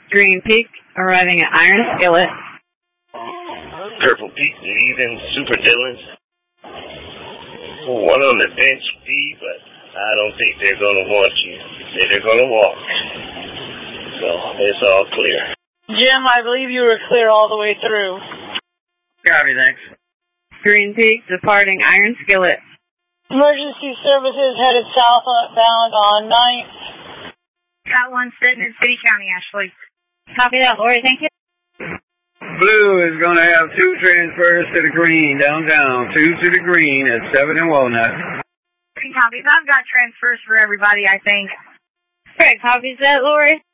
Green Peak, arriving at Iron Skillet. Purple Peak, leaving Super Dillons. One on the bench B, but I don't think they're going to want you. They're going to walk. So it's all clear. Jim, I believe you were clear all the way through. Copy, thanks. Green Peak, departing Iron Skillet. Emergency services headed southbound on 9th. Got 1 sitting in City County, Ashley. Copy that, Lori, thank you. Blue is going to have 2 transfers to the green downtown, 2 to the green at 7 and Walnut. Copies. I've got transfers for everybody, I think. Great, copies that, Lori.